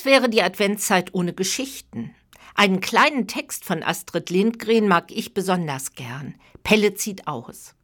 Was wäre die Adventszeit ohne Geschichten? Einen kleinen Text von Astrid Lindgren mag ich besonders gern. Pelle zieht aus.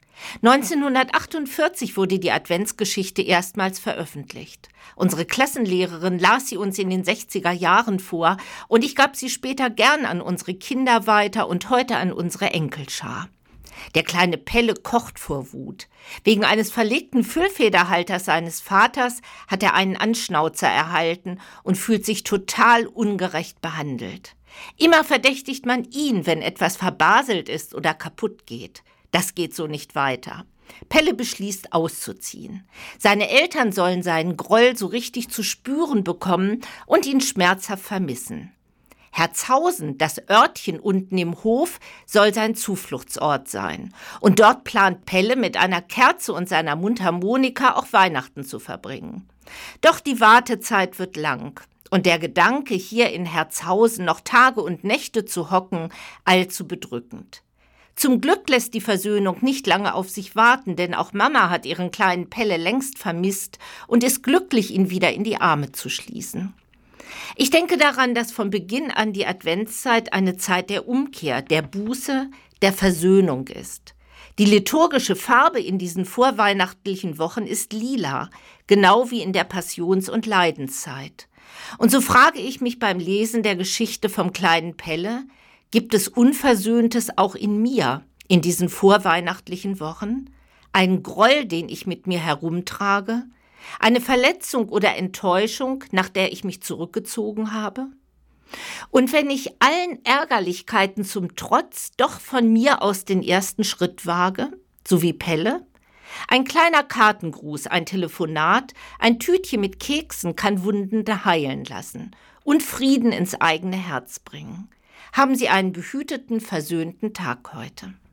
1948 wurde die Adventsgeschichte erstmals veröffentlicht. Unsere Klassenlehrerin las sie uns in den 60er Jahren vor und ich gab sie später gern an unsere Kinder weiter und heute an unsere Enkelschar. Der kleine Pelle kocht vor Wut. Wegen eines verlegten Füllfederhalters seines Vaters hat er einen Anschnauzer erhalten und fühlt sich total ungerecht behandelt. Immer verdächtigt man ihn, wenn etwas verbaselt ist oder kaputt geht. Das geht so nicht weiter. Pelle beschließt, auszuziehen. Seine Eltern sollen seinen Groll so richtig zu spüren bekommen und ihn schmerzhaft vermissen. Herzhausen, das Örtchen unten im Hof, soll sein Zufluchtsort sein. Und dort plant Pelle mit einer Kerze und seiner Mundharmonika auch Weihnachten zu verbringen. Doch die Wartezeit wird lang. Und der Gedanke, hier in Herzhausen noch Tage und Nächte zu hocken, allzu bedrückend. Zum Glück lässt die Versöhnung nicht lange auf sich warten, denn auch Mama hat ihren kleinen Pelle längst vermisst und ist glücklich, ihn wieder in die Arme zu schließen. Ich denke daran, dass von Beginn an die Adventszeit eine Zeit der Umkehr, der Buße, der Versöhnung ist. Die liturgische Farbe in diesen vorweihnachtlichen Wochen ist lila, genau wie in der Passions- und Leidenszeit. Und so frage ich mich beim Lesen der Geschichte vom kleinen Pelle, gibt es Unversöhntes auch in mir in diesen vorweihnachtlichen Wochen? Einen Groll, den ich mit mir herumtrage? Eine Verletzung oder Enttäuschung, nach der ich mich zurückgezogen habe? Und wenn ich allen Ärgerlichkeiten zum Trotz doch von mir aus den ersten Schritt wage, so wie Pelle? Ein kleiner Kartengruß, ein Telefonat, ein Tütchen mit Keksen kann Wunden heilen lassen und Frieden ins eigene Herz bringen. Haben Sie einen behüteten, versöhnten Tag heute.